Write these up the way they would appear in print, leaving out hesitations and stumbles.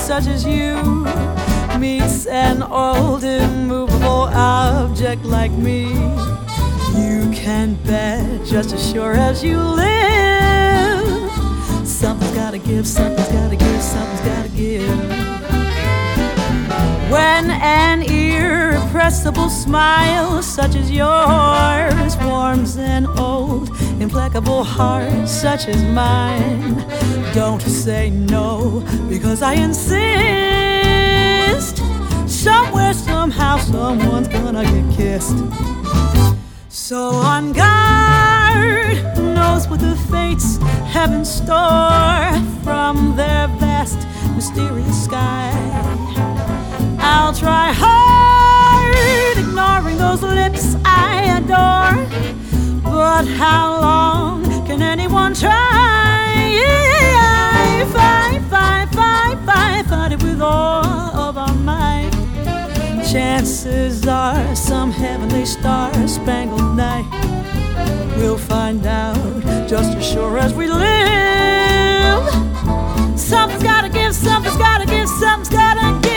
such as you meets an old immovable object like me. You can bet just as sure as you live, something's gotta give, something's gotta give, something's gotta give. When an irrepressible smile such as yours warms an old implacable heart such as mine, don't say no, because I insist. Somewhere, somehow, someone's gonna get kissed. So on guard, who knows what the fates have in store from their vast, mysterious sky. I'll try hard, ignoring those lips I adore, but how long can anyone try? Fight it with all of our might. Chances are some heavenly star-spangled night we'll find out just as sure as we live. Something's gotta give, something's gotta give, something's gotta give.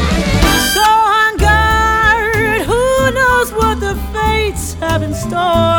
Have in store